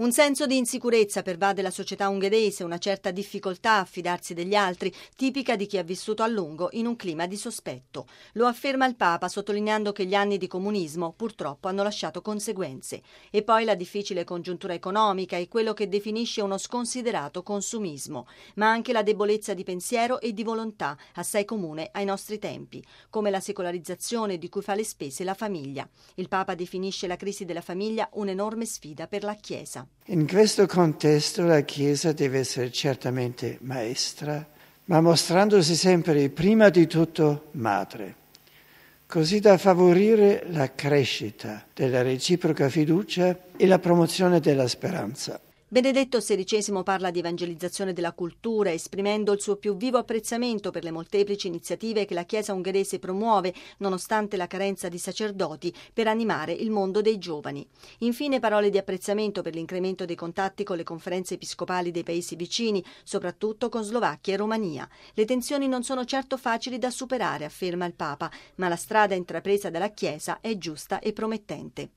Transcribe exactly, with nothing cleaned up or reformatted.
Un senso di insicurezza pervade la società ungherese, una certa difficoltà a fidarsi degli altri, tipica di chi ha vissuto a lungo in un clima di sospetto. Lo afferma il Papa, sottolineando che gli anni di comunismo purtroppo hanno lasciato conseguenze. E poi la difficile congiuntura economica e quello che definisce uno sconsiderato consumismo, ma anche la debolezza di pensiero e di volontà, assai comune ai nostri tempi, come la secolarizzazione di cui fa le spese la famiglia. Il Papa definisce la crisi della famiglia un'enorme sfida per la Chiesa. In questo contesto la Chiesa deve essere certamente maestra, ma mostrandosi sempre prima di tutto madre, così da favorire la crescita della reciproca fiducia e la promozione della speranza. Benedetto sedicesimo parla di evangelizzazione della cultura, esprimendo il suo più vivo apprezzamento per le molteplici iniziative che la Chiesa ungherese promuove, nonostante la carenza di sacerdoti, per animare il mondo dei giovani. Infine parole di apprezzamento per l'incremento dei contatti con le conferenze episcopali dei paesi vicini, soprattutto con Slovacchia e Romania. Le tensioni non sono certo facili da superare, afferma il Papa, ma la strada intrapresa dalla Chiesa è giusta e promettente.